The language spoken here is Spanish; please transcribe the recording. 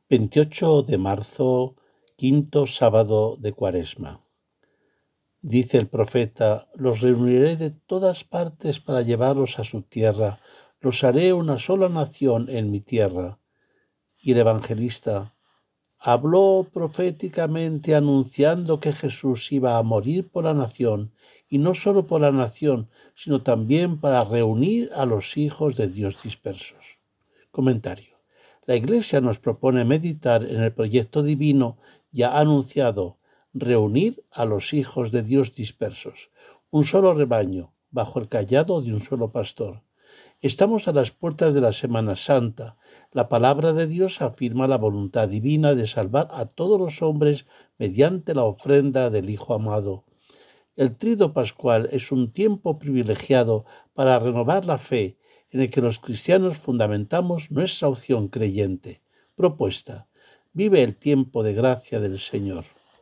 28 de marzo, quinto sábado de Cuaresma. Dice el profeta: los reuniré de todas partes para llevarlos a su tierra, los haré una sola nación en mi tierra. Y el evangelista habló proféticamente anunciando que Jesús iba a morir por la nación, y no solo por la nación, sino también para reunir a los hijos de Dios dispersos. Comentario. La Iglesia nos propone meditar en el proyecto divino ya anunciado: reunir a los hijos de Dios dispersos, un solo rebaño, bajo el cayado de un solo pastor. Estamos a las puertas de la Semana Santa. La palabra de Dios afirma la voluntad divina de salvar a todos los hombres mediante la ofrenda del Hijo amado. El Tríodo Pascual es un tiempo privilegiado para renovar la fe, en el que los cristianos fundamentamos nuestra opción creyente. Propuesta: vive el tiempo de gracia del Señor.